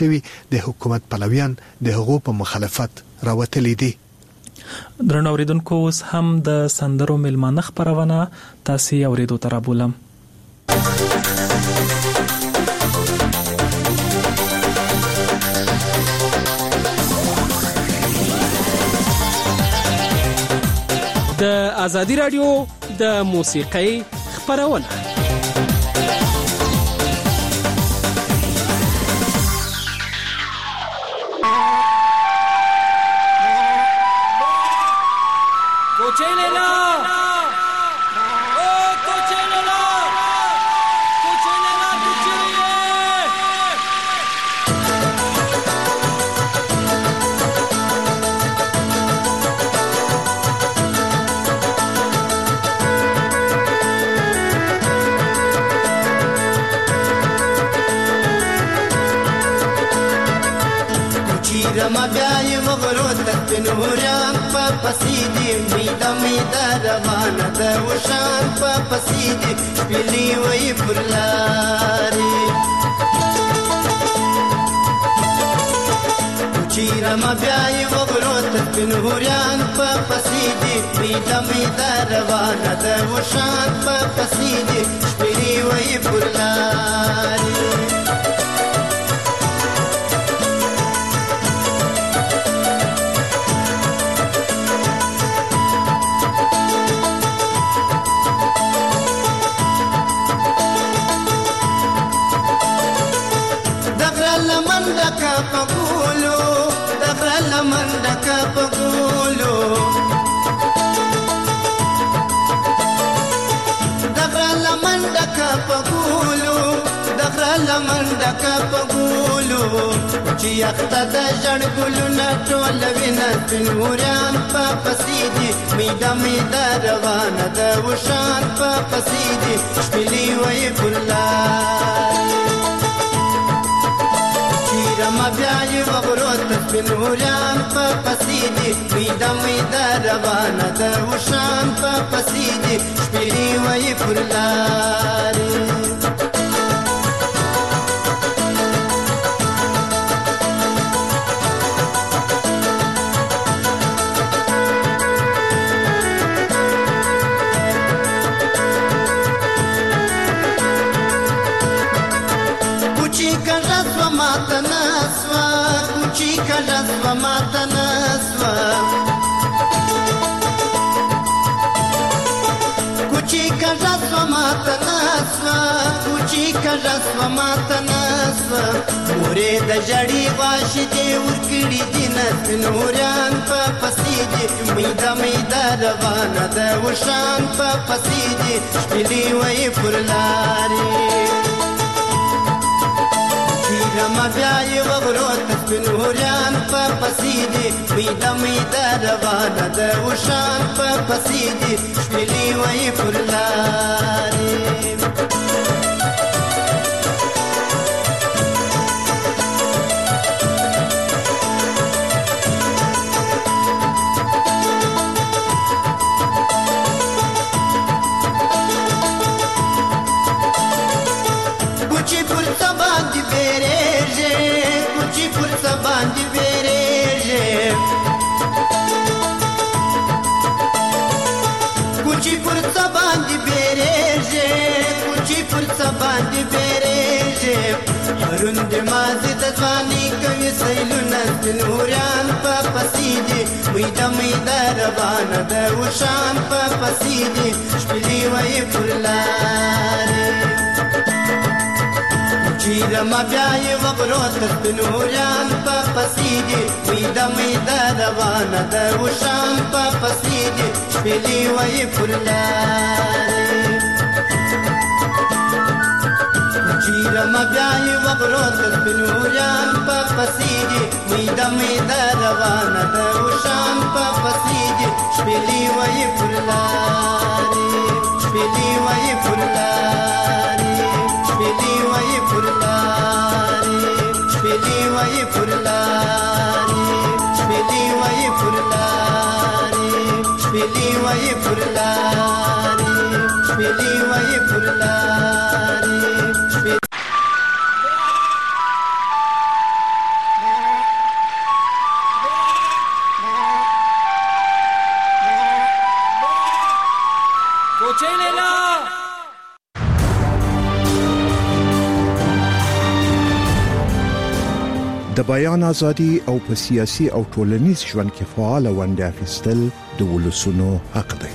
شوي د حکومت پلویان د هغو په مخالفت راوتلي دي. درنو اوریدونکو، اوس هم د سندرو میلمانه خپرونه تاسې اوریدو ته رابولم. د ازادي رادیو د موسیقۍ خپرونه. رما بیای وغرو تکن هوریان پا پسیدی میدا میدا روانه ده وشان پا پسیدی شپیلی وی پرلاری کچی رما بیای وغرو تکن هوریان پا پسیدی میدا میدا روانه ده وشان پا پسیدی شپیلی وی پرلاری منډکا پګولو دغرل منډکا پګولو دغرل منډکا پګولو چې اخته د جړ ګلونه ټول وینا پنوران په پسیدي میدا میدا روانه د وشان په پسیدي شپلی وای ګلان رما بیای وغرو تکن هوریان پا پسیدی میدا میدا روانه ده وشان پا پسیدی شپیلی وی پرلاری رسوا ماتا نسوا کچی کا رسوا ماتا نسوا کچی کا رسوا ماتا نسوا مورے د جڑی واشی دی ورکڑی دی نسن هوریان پا پسیدی میدا میدا روانه د وشان پا پسیدی شپلی وی پرلاری رما بیای وغرو تکن هوریان پا پسیدی میدا میدا روانه ده وشان پا پسیدی شپلی وی پرلاری کچی پر سبان دی بیره کچی پر سبان دی بیره کچی پر سبان دی بیره کچی پر سبان دی بیره هرون دی مازی دزوانی کوي سیلونه نوریان پا پسیدی میدا میدا روانه ده وشان پا پسیدی شپلی وی پرلاری رما بیای وغرو تکن هوریان پا پسیدی میدا میدا روانه ده وشان پا پسیدی شپلی وی پرلاری رما بیای وغرو تکن هوریان پا پسیدی میدا میدا روانه ده وشان پا پسیدی شپلی وی پرلاری شپلی وی پرلاری شپلی وی پرلاری شپلی وی پرلاری شپلی وی پرلاری شپلی وی پرلاری شپلی وی پرلاری د بیان ازادي او په سیاسي او ټولنیز ژوند کې فعال ونډه اخیستل د ولسونو حق دی.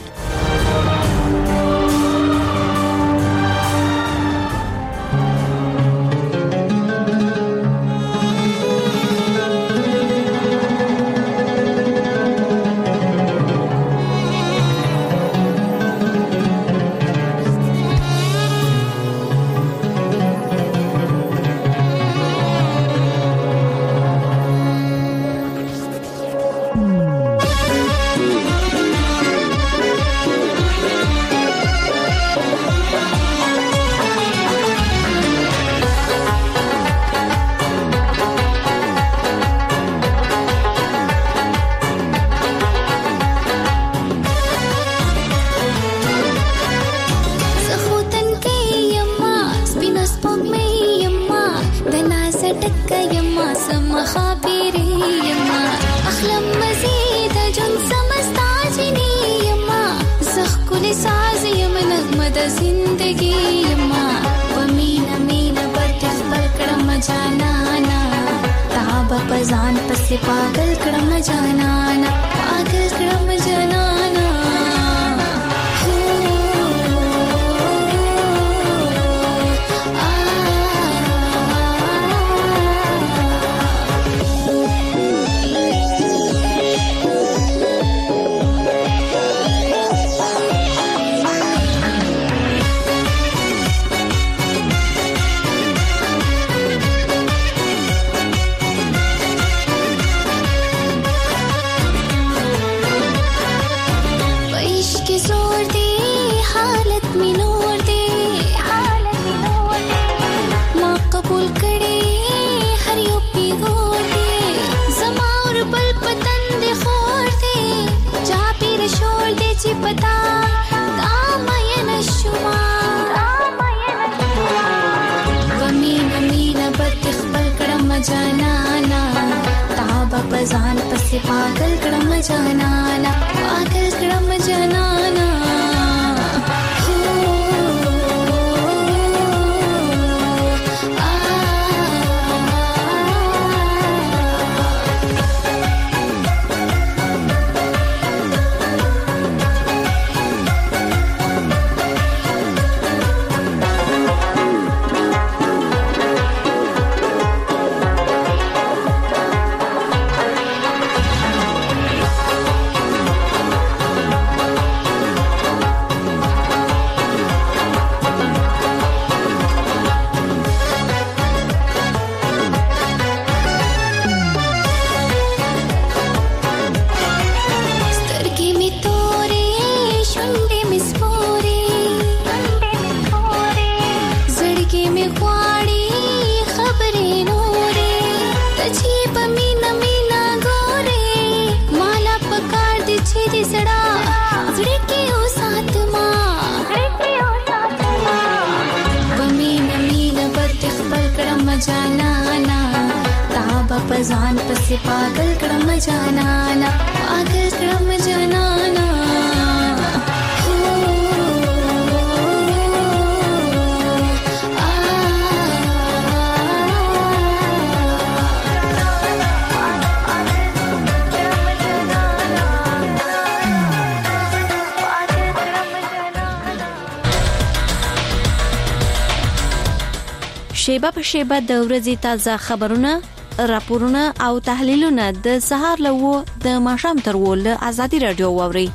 شیبه په شیبه د ورځې تازه خبرونه، راپورونه او تحلیلونه د سهار له 9 د ماښام تر 10 له ازادي رادیو واوري.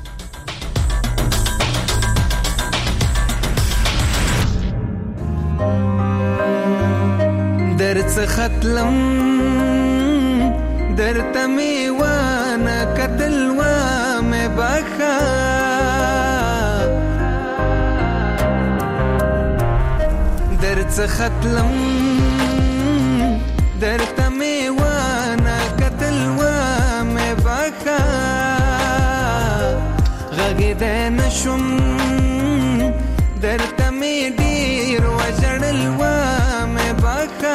درڅ ختلم درته می وانه کتل و مې بخا درڅ ختلم درته می وانه کتل و مې بخا غږ دې نشم درته می ډیر وجړل و مې بخا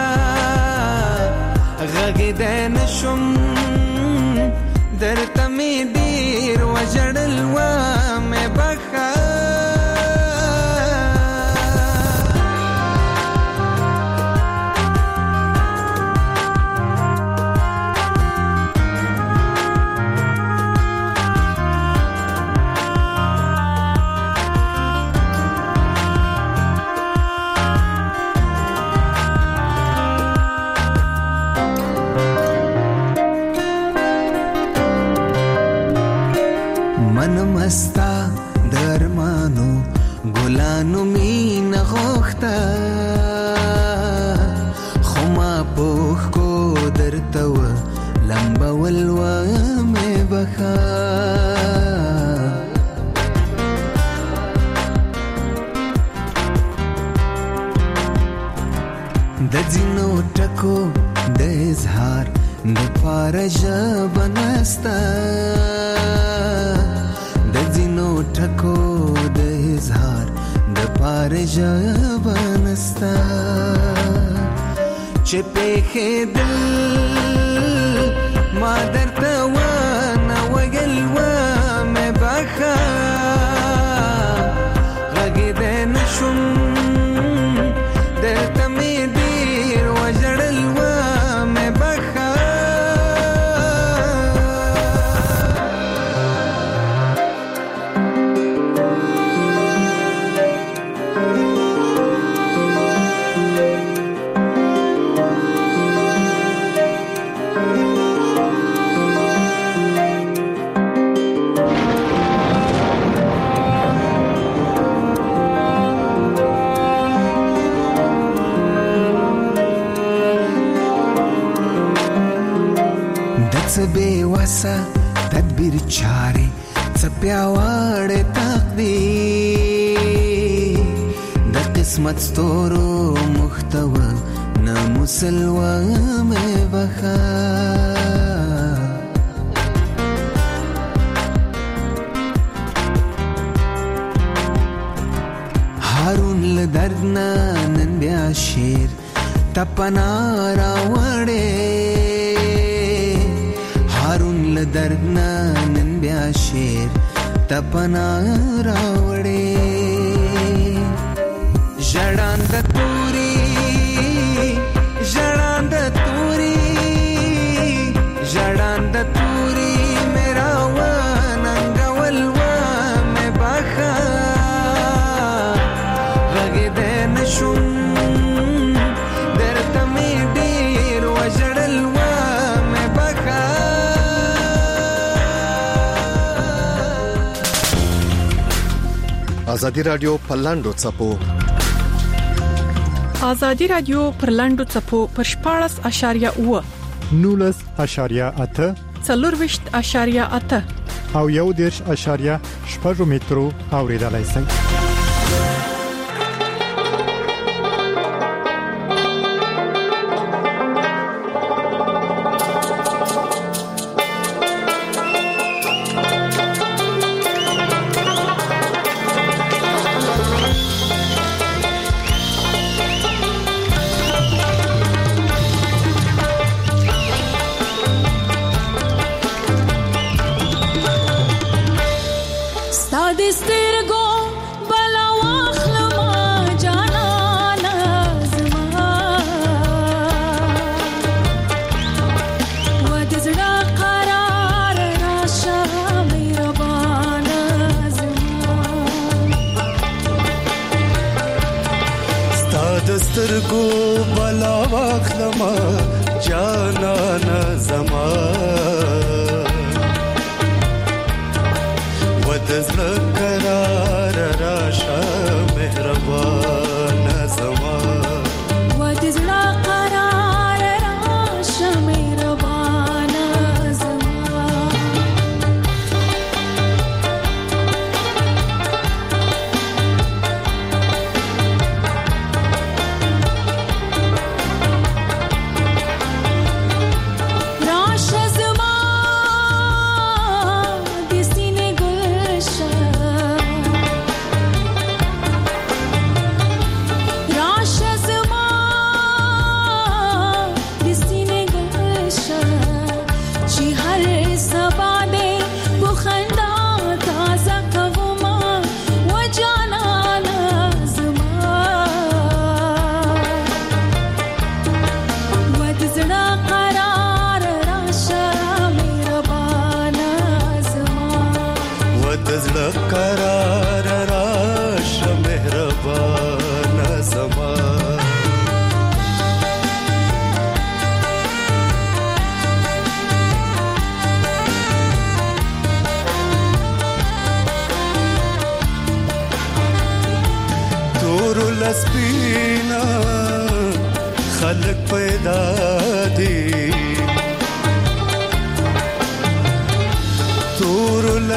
غږ دې نشم درته می ډیر وجړل و مې بخا مستا درمانو ګلانو مینه غوښته خو ما پوښ کو درته و لمبول و مې بخا د ځینو ټکو د اظهار د پاره ژبه نسته د ځینو ټکو د اظهار د پاره ژبه نسته چې پېښېدل ما درته ونه ویل ومې بخه غږېدی نه شوم درته مې ډېر وژړل ومې بخه بے وسه تدبیر چارې څه پیاوړی تقدیر د قسمت ستورو محتوه نه مسلوه مې بخه هارون له درد نه نن بیا شیر تپنا راوړې هارون له درد نه نن بیا شیر تپنا راوړې ژړاند توري ژړاند توري ژړاند توري میرا وننګول ومې بخه غږېدی نه شوم درته مې ډېر وژړل ومې بخه ازادي رادیو په لاندو څپو ازادي رادیو پر لاندو څپو پر 14.8 19.8 24.8 او 1.8 مترو اوریدلای شئ. سترګو بلا واخلما جانانا زما ودزړه قرار راشه مهربان زما ودزړه قرار راشه مهربان زما راشه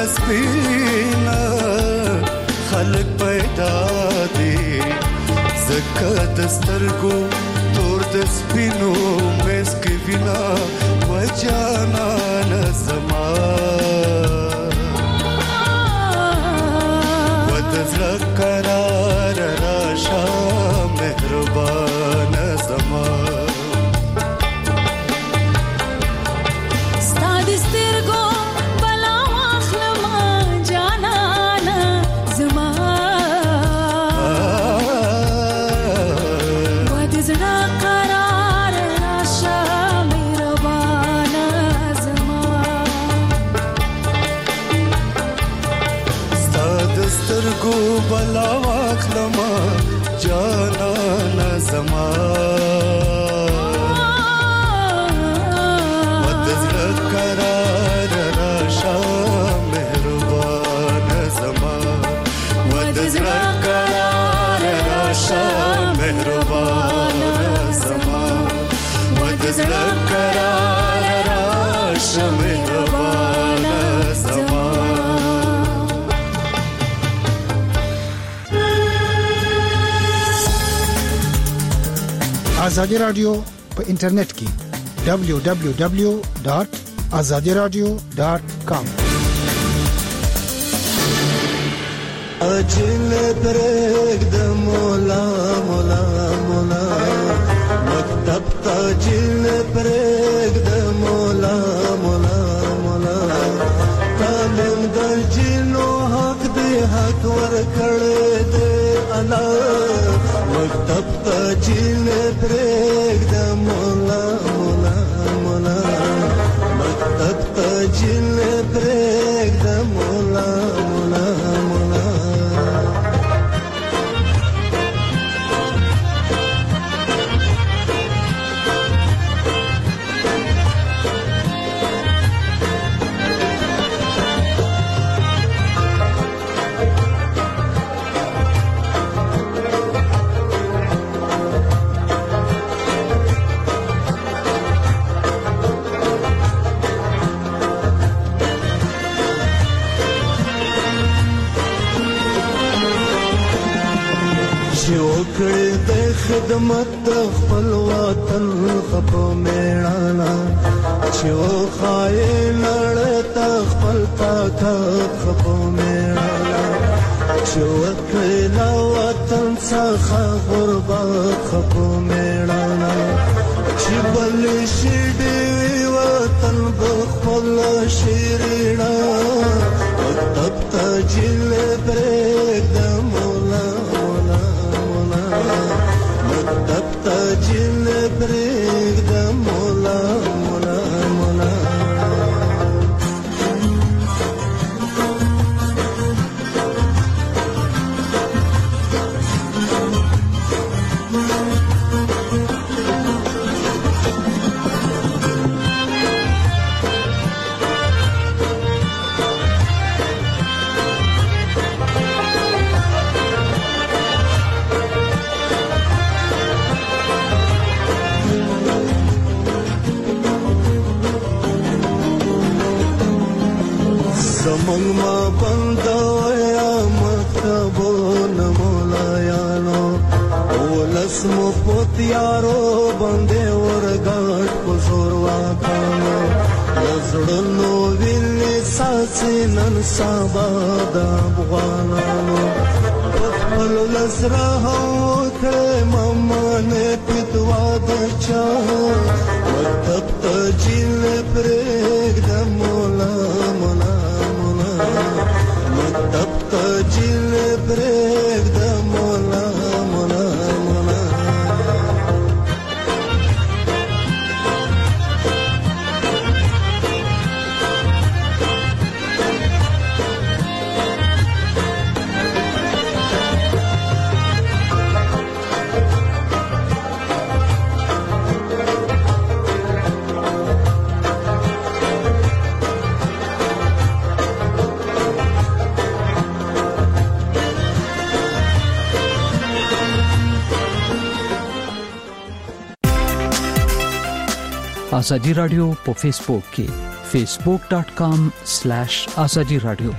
سپینا خلق پیدا دي زکه د سترګو تور د سپینو مس کې وینا وجانا نظما ودزړه قرار راشه مهربان زما بلا واخلما جانا نظما ودزړه قرار راشه مهربان زما ودزړه قرار راشه مهربان زما ودزړه قرار راشه مهربان زما آزادی رادیو په انټرنیټ کې www.azadiradio.com اجل برګ د مولا مولا مولا مکتب تاجل برګ د مولا مولا مولا کامل د جنو حق دی حق ور کړه دې الله مکتب تاجل برګ د مولا مولا مولا مکتب تاجل برګ د مولا مولا مولا وکړې د خدمت خپل وطن خپو میړانا چې وخایې لړته خپل طاقت خپو میړانا چې وکړې د وطن څخه غربت خپو میړانا چې بل شي دې وطن بخپل شیرینا وطن تجل برګ د مولا مکتب تاجل برګ د مولا مولا مولا زمون ما بندویا مکتبون مولایانو ولس مفتیارو بندے ورگاٹ پزور واکانو لزڑنو ویلی ساسی نن سابا دا افغانانو پخپل لزرا ہوکڑے ممانے پتوا دچا مکتب تجیل پریگ دا مولا مولا مکتب تاجل برګ د مولا مولا مولا آزادی رادیو په فیسبوک کې facebook.com/azadi radio.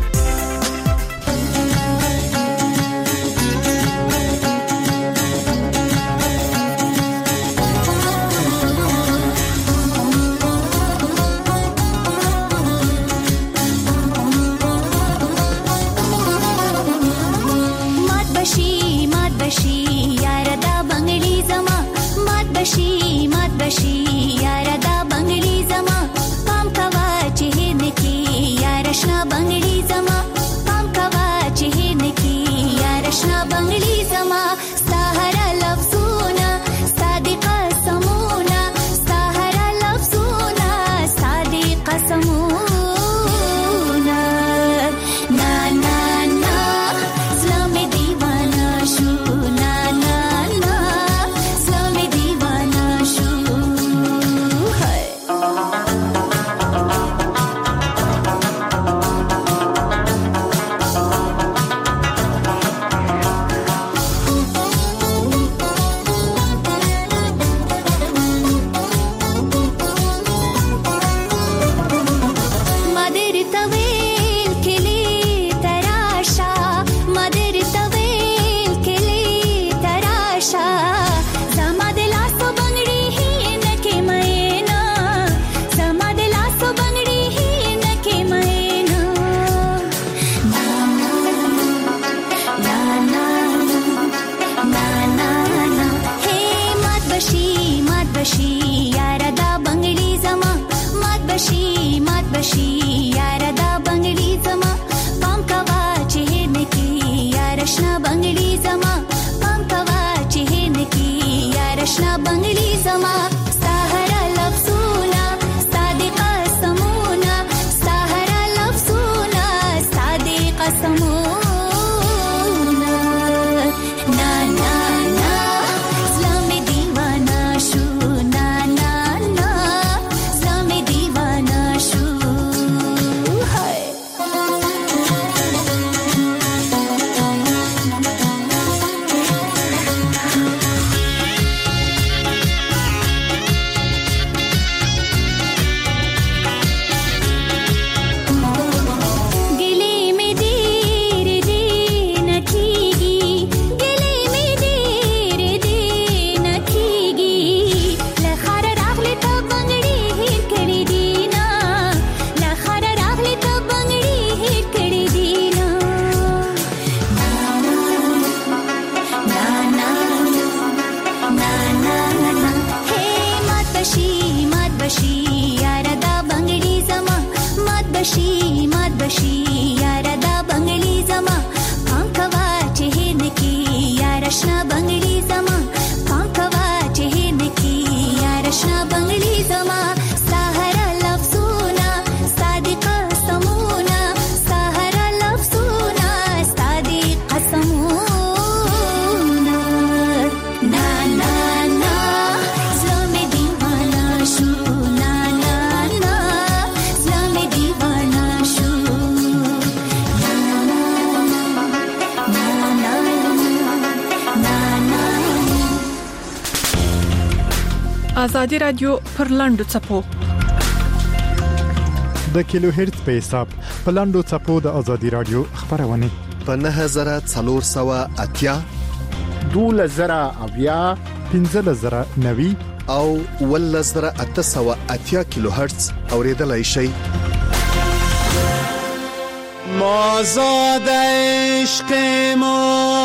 آزادي رادیو پر لاندو چپو د کیلو هرتز په حساب په لاندو چپو د آزادي رادیو خبرونه په 9480 2000 1590 او 1880 کیلو هرتز اوریدلای شئ. مازاد عشق ما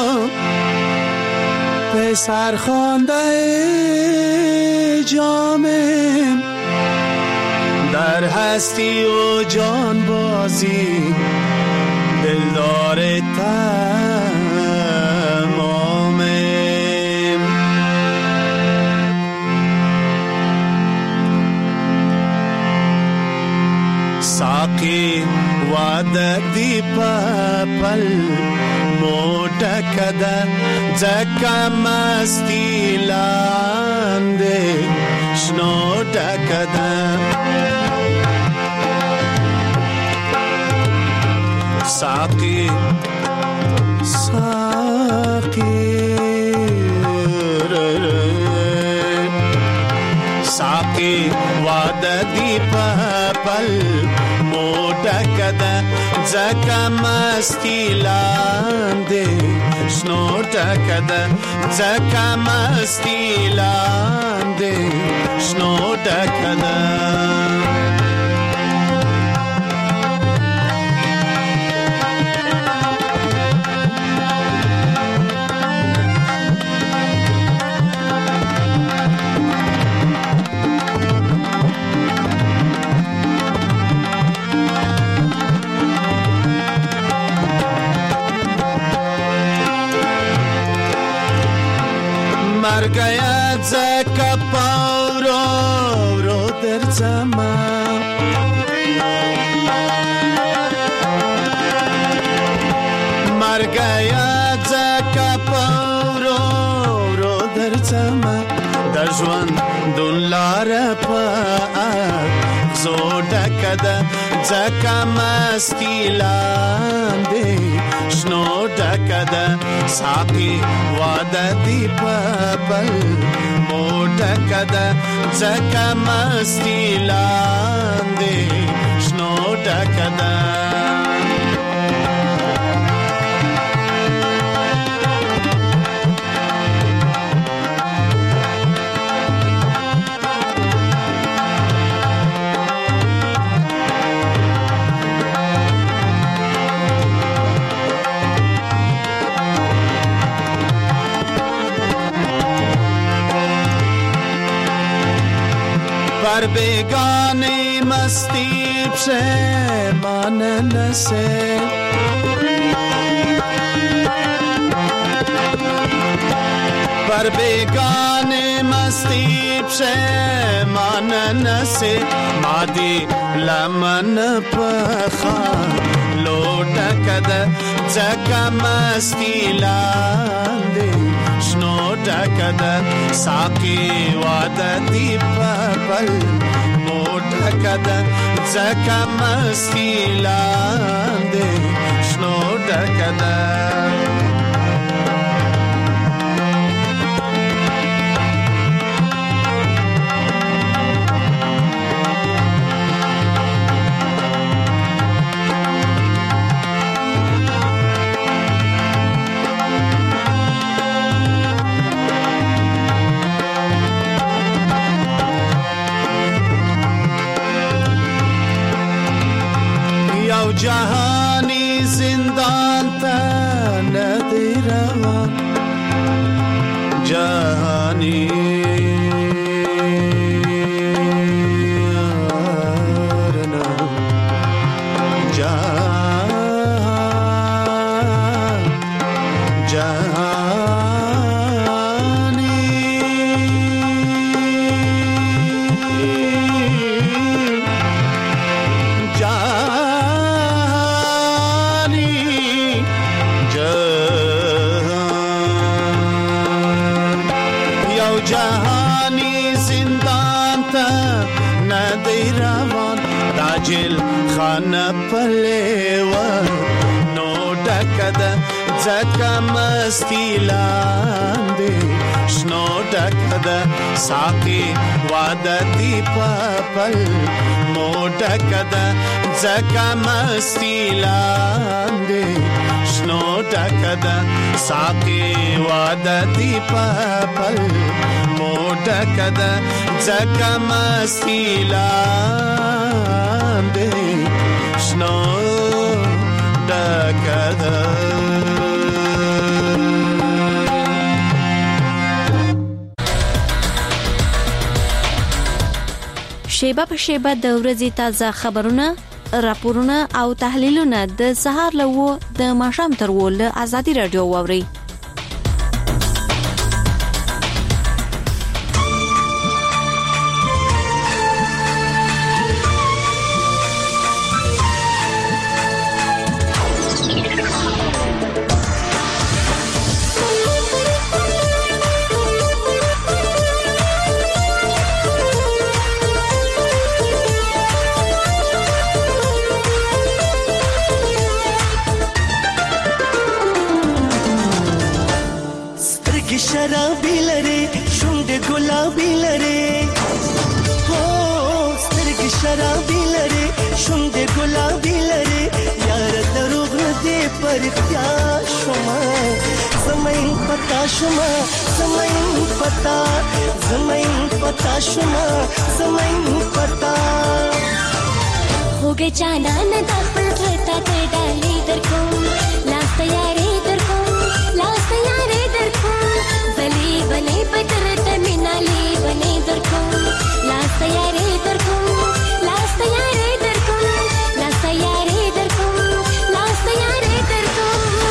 پسر خوانده جامم در هستی و جان بازی دلدار تمامم ساقی وعده دی پل موٹا کده زکا مستی لانده شنو ټکده ساقي ساقي ساقي واده دی پل موټه کده ځکه مستی لاندې شنو ټکه ده ځکه مستی لاندې شنو ټکه ده مرګیا ځکه پاورو ورو درځما مرګیا ځکه پاورو ورو درځما د ژوند دلار په زوډه کده ځکه مستی لاندې شنو ډکه ده ساقي واده دی پل موټه کده ځکه مستی لاندې شنو ډکه ده پر بیگانی مستی پشیمان نسه پر بیگانی مستی پشیمان نسه مادی لمن پخا لوٹا کده ځکه مستی لاندې شنو ډکه ده ساقي واده دی پل موټه کده ځکه مستی لاندې شنو ډکه ده جهانی زندان تا ندی روان جهانی پلیوا نو ډکه ده ځکه مستی لاندې شنو ډکه ده ساقي واده دی پل مو ډکه ده ځکه مستی لاندې شنو ډکه ده ساقي واده دی پل مو ډکه ده ځکه مستی لاندې شنو ډکه ده شیبه په شیبه د ورځې تازه خبرونه راپورونه او تحلیلونه د سهار له 9 د ماښام تر 10 له ازادي رادیو واوري شرابي لري شونډې ګلابي لري یار دروغ نه دی پر اختیار شوما زمین پتا شوما زمین پتا شوما زمین پتا होगे जाना न दाखल रहता ते डाली दर को लास तैयारी दर को जली बने पतर तमिनाली बने दर को लास तैयारी दर को लास तैयारी दर को लास तैयारी दर को लास तैयारी दर को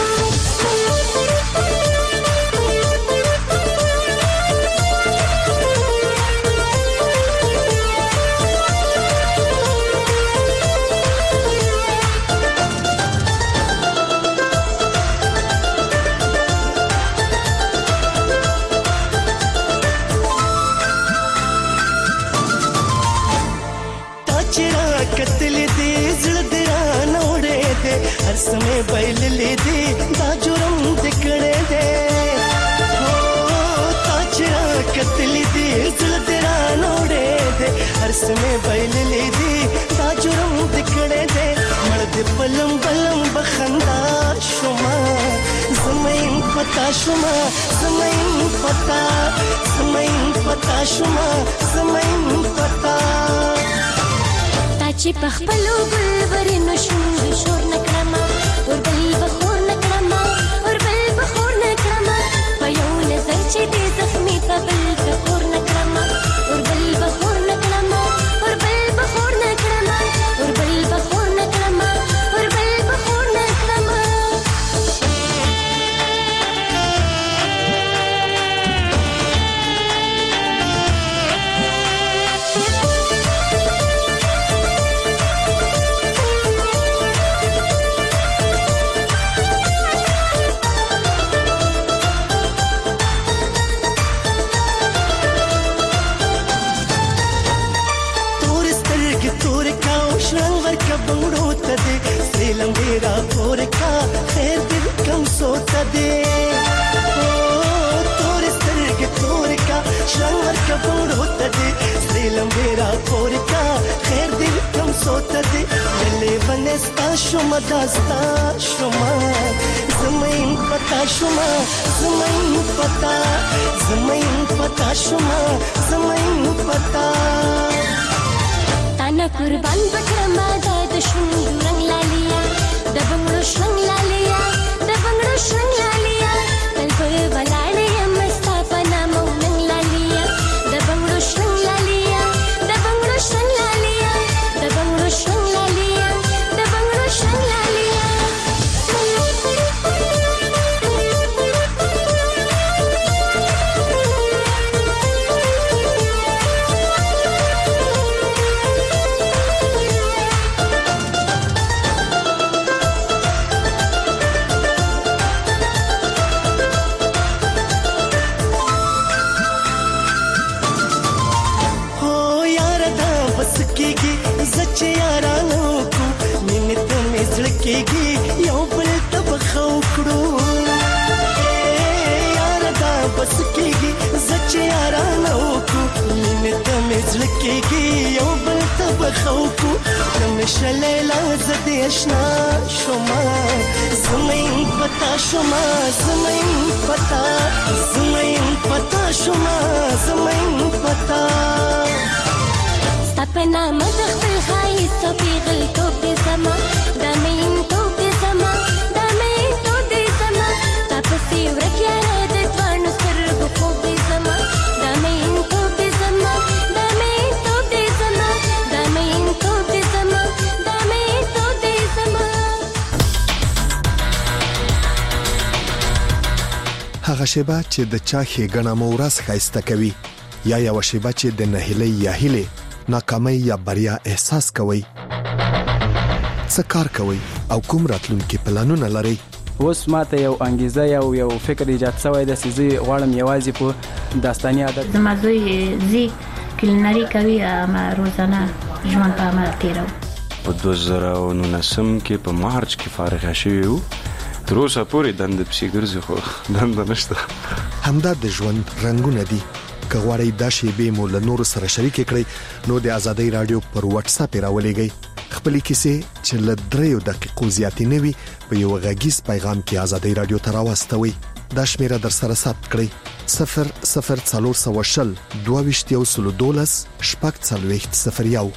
समय बैल ले दे दा जुरम दिखड़े दे हो ताजरा कतली दे दिल तेरा नोड़े दे हर समय बैल ले दे दा जुरम दिखड़े दे मर्द बलम बलम बखंदा शुमा ज़मीन पता शुमा ज़मीन पता शुमा ज़मीन पता ताची पखपलो गुलवरी नशूर शोर नकरमा और बल बखोर नकरमा पयो नजर चे दे जख्मी पबल बखोर नकरमा और बल बखोर नकरमा और बल बखोर नकरमा और बल बखोर नकरमा और बल बखोर नकरमा लंबेरा पोर का खैर दिल कम सोता दे ओ तोर सर के तोर का शंवर का बोर होता दे से लंबेरा पोर का खैर दिल कम सोता दे गले बनस्ता शुमा दास्ता शुमा ज़मीन पता शुमा ज़मीन पता शुमा ज़मीन पता ताना कुर्बान बकरमा दा दुश्मन रंग लालिया दबंगड़ो शंग लालिया कल्प वलाड़े मस्ता पना मौनंग लालिया दबंगड़ो शंग लालिया کېږي یو بل ته بخو کړو یار دا بس کېږي زچ یارانه وکړو مینه ته مې زړه کېږي یو بل ته بخو کړو همیشه لیلا زه دې اشنا شوما زمین پتا شوما زمین پتا شوما زمین پتا سپنا مدخ بالخايس توفيق توبي زما دامين توبي زما تابسي ورك يا رادت وانو سرب خوبي زما دامين توبي زما هغه شیبه چې د چا ښېګڼه مو ورځ ښایسته کوي یا یو شیبه چې د نهیلۍ یا هیلې ناکامۍ یا بریا احساس کوي څه کار کوي او کوم راتلونکي پلانونه لري اوس ماته یو انګیزه یو فکر ایجاد شوی د سيزي غواړم یوازې په داستاني عادت زما زوی زی کلینری کوي ما روزانه ژوند په عمل تیرو په 2019 کې په مارچ کې فارغ شوی وو تر اوسه پورې دند پسې ګرځي خو دند نشته همدا د ژوند رنگونه دي کغواړی دا شیبې مو له نور سره شریک کړئ نو د ازادۍ رادیو پر واتس اپ راولېږئ خپل کیسې چې له 3 دقیقو زیاتې نه وي په یو غږیز پیغام کې ازادۍ رادیو ته راوستوي دا شمیره در سره ثبت کړئ 00420 2212 شپږ 4001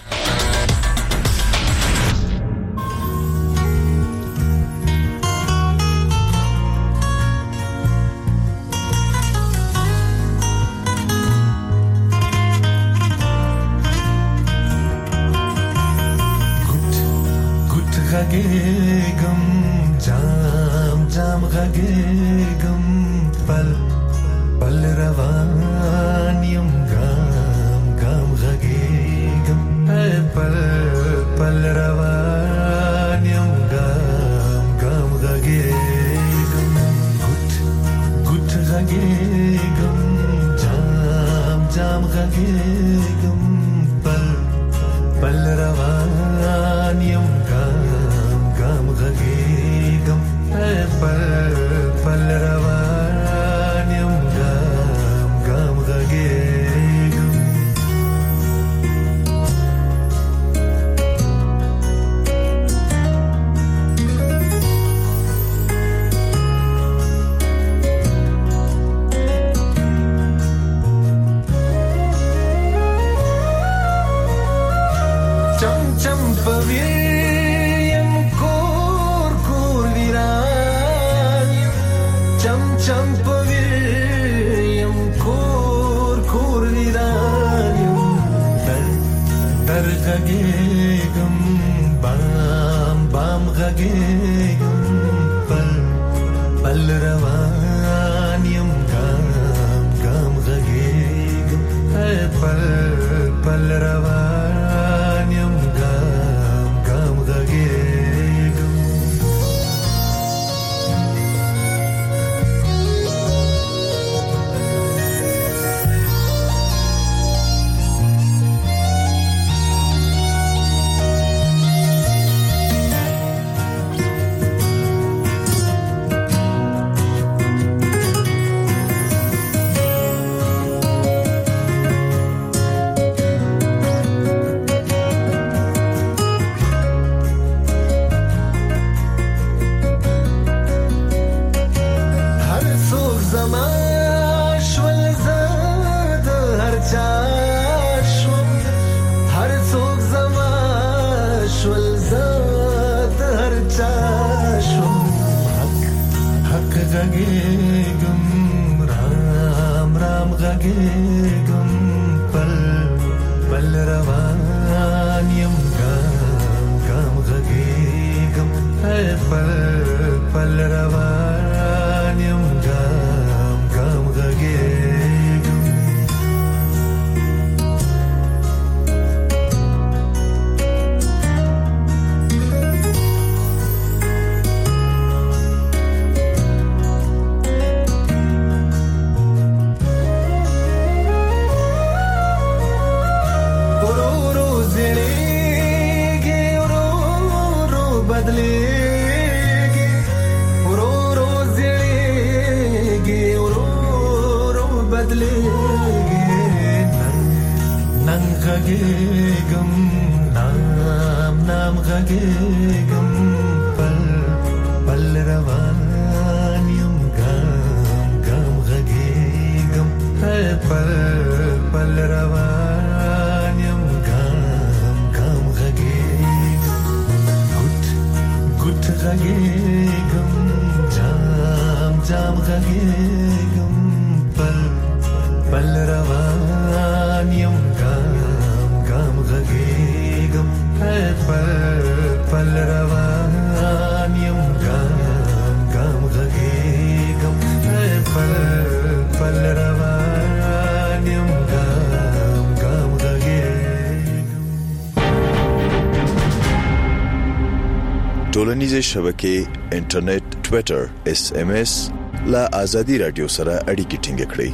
غږېږم جام جام غږېږم پل پل روان یم ګام ګام غږېږم پل پل روان یم ګام ګام غږېږم ګوت ګوت غږېږم جام جام غږېږم پل پل روان یم غږېږم پل پل روان یم ګام ګام غږېږم چم چم پوي چم پویم کور کور ویرانیم در غږېږم بام بام غږېږم پل پل روان یم ګام ګام غږېږم پل پل روان یم ګام ګام غږېږم غږېږم رام رام غږېږم پل پل روان یم ګام ګام غږېږم پل پل روان یم ګام ګام غږېږم غږېږم نام نام غږېږم پل پل روان یم ګام ګام غږېږم پل پل روان یم ګام ګام غږېږم ګوت ګوت غږېږم جام جام غږېږم پل پل روان یم غږېږم پل پل روان یم ګام ګام غږېږم پل پل روان یم ګام ګام غږېږم ټولنیزې شبکې انټرنیټ ټوئیټر SMS لا ازادي رادیو سره اړیکې ټینګ کړئ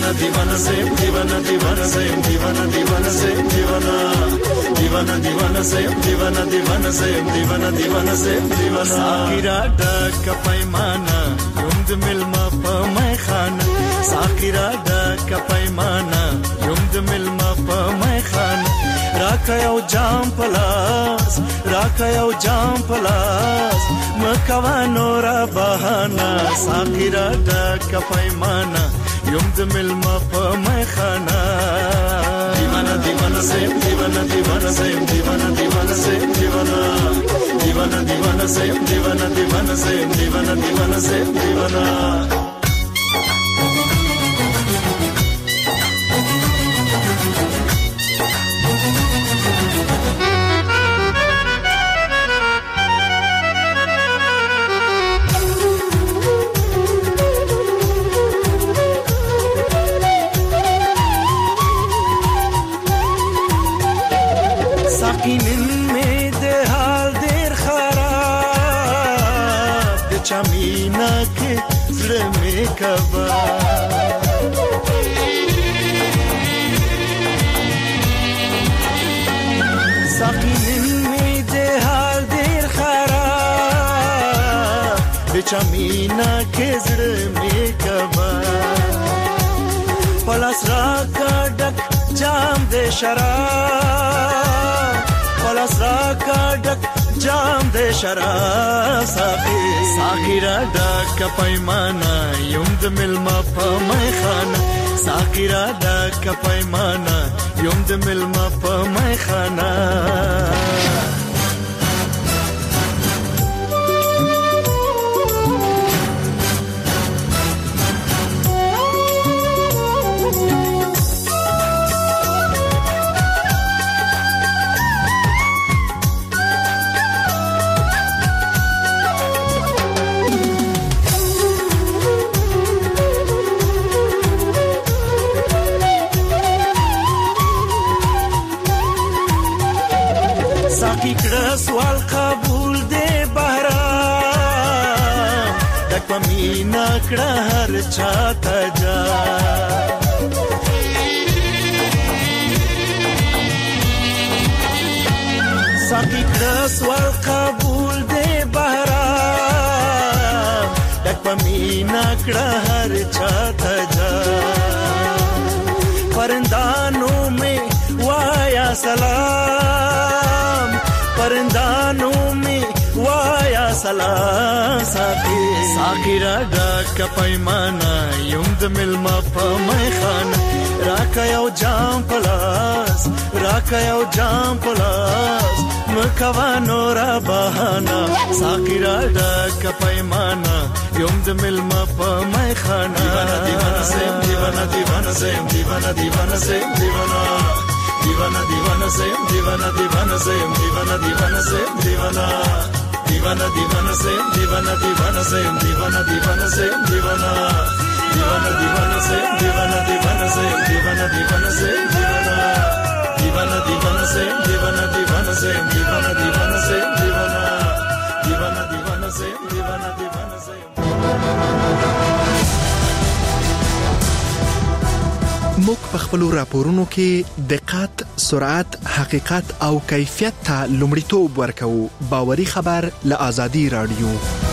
دیوانه دیوانه زم دیوانه دیوانه زم دیوانه دیوانه زم دیوانه دیوانه زم دیوانه دیوانه زم دیوانه دیوانه زم دیوانه ساکرا ډک پیمانه یم د ملما په مې خانه ساکرا ډک پیمانه یم د ملما په مې خانه راکا یو جام پلاس راکا یو جام پلاس مکوا نورا بهانا ساکرا ډک پیمانه یم د ملما په مې خانه دیوانه دیوانه زم دیوانه دیوانه زم دیوانه دیوانه زم دیوانه دیوانه دیوانه زم دیوانه دیوانه زم دیوانه دیوانه زم دیوانه چمینا کې زړه مې کبا ساقین مې د حال ډیر خراب د چمینا کې زړه مې کبا پلاس را کا ډک جام د شراب پلاس را کا ډک جام د شراب ساکرا ډک پیمانه یم د ملما په مې خانه ساکرا ډک پیمانه یم د ملما په مې خانه سوال قبول دے بهرام دک پمینا کړه هر چاته جا ساقی کړه سوال قبول دے بهرام دک پمینا کړه هر چاته جا پرندانو میں وایا سلام پرندانو میں وایا سلام ساکرا ډک پیمانه یم د ملما په مې خانه راکا یو جام پلاس راکا یو جام پلاس مکوا نورا بهانا ساکرا ډک پیمانه یم د ملما په مې خانه دیوانه زم دیوانه دیوانه زم دیوانه دیوانه زم دیوانه دیوانه دیوانه زم دیوانه دیوانه زم دیوانه دیوانه زم دیوانه دیوانه دیوانه زم دیوانه دیوانه زم دیوانه دیوانه زم دیوانه دیوانه دیوانه زم دیوانه دیوانه زم دیوانه دیوانه زم دیوانه دیوانه دیوانه زم دیوانه دیوانه زم دیوانه دیوانه زم دیوانه دیوانه دیوانه زم دیوانه دیوانه زم موږ په خپل راپورونو کې دقت، سرعت، حقیقت او کیفیت ته لومړیتوب ورکوو. باوري خبر له آزادي رادیو.